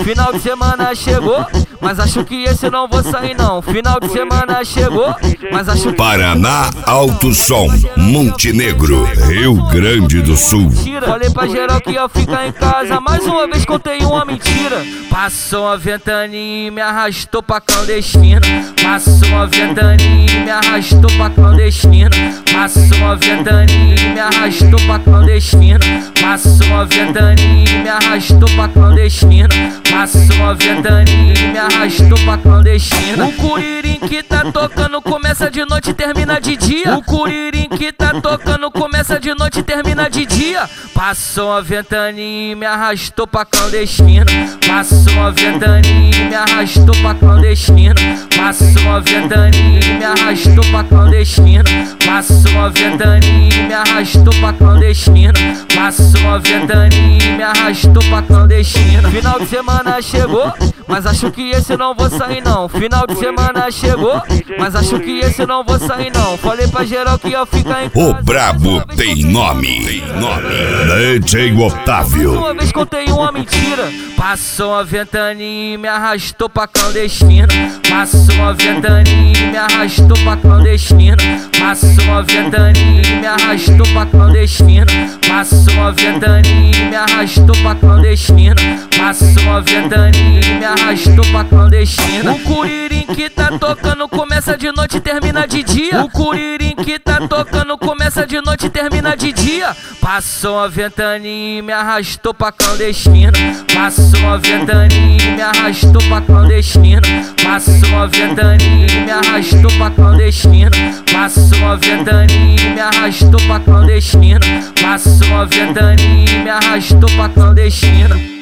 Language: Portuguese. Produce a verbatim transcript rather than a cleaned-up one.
Final de semana chegou, mas acho que esse não vou sair não. Final de semana chegou, mas acho que... Paraná Alto Som, Montenegro, Rio Grande do Sul. Falei pra geral que ia ficar em casa, mais uma vez contei uma mentira. Passou uma ventania e me arrastou pra clandestina. Passou uma ventania e me arrastou pra clandestina. Passou uma ventania e me arrastou pra clandestina. Passou uma ventania e me arrastou pra clandestina. Passou uma ventania e me arrastou pra clandestina. O curirim que tá tocando começa de noite e termina de dia. O curirim que tá tocando começa de noite e termina de dia. Passou uma ventania e me arrastou pra clandestina. Passou uma ventania e me arrastou pra clandestina. Passou uma ventania e me arrastou pra clandestina. Passou uma ventania e me arrastou pra clandestina. Passou uma ventania e me arrastou pra clandestina. Final de semana chegou, mas acho que esse não vou sair não. Final de semana chegou, mas acho que esse não vou sair não. Falei pra geral que ia ficar em casa. O brabo tem nome, tem nome. D J Otávio. Uma vez contei uma mentira. Passou uma ventania e me arrastou pra clandestina. Passou uma ventania e me arrastou pra clandestina. Passou uma ventania e me arrastou pra clandestina. Passou uma ventania e me arrastou pra clandestina. Passou uma ventania e me arrastou pra clandestina. O curirim que tá tocando começa de noite e termina de dia. O curirim que tá tocando começa de noite e termina de dia. Passou uma ventania e me arrastou pra clandestina. Passou uma ventania e me arrastou pra clandestina. Passou uma ventania e me arrastou pra clandestina. Passou uma ventania e me arrastou pra clandestina. Passou uma ventania e me arrastou pra clandestina.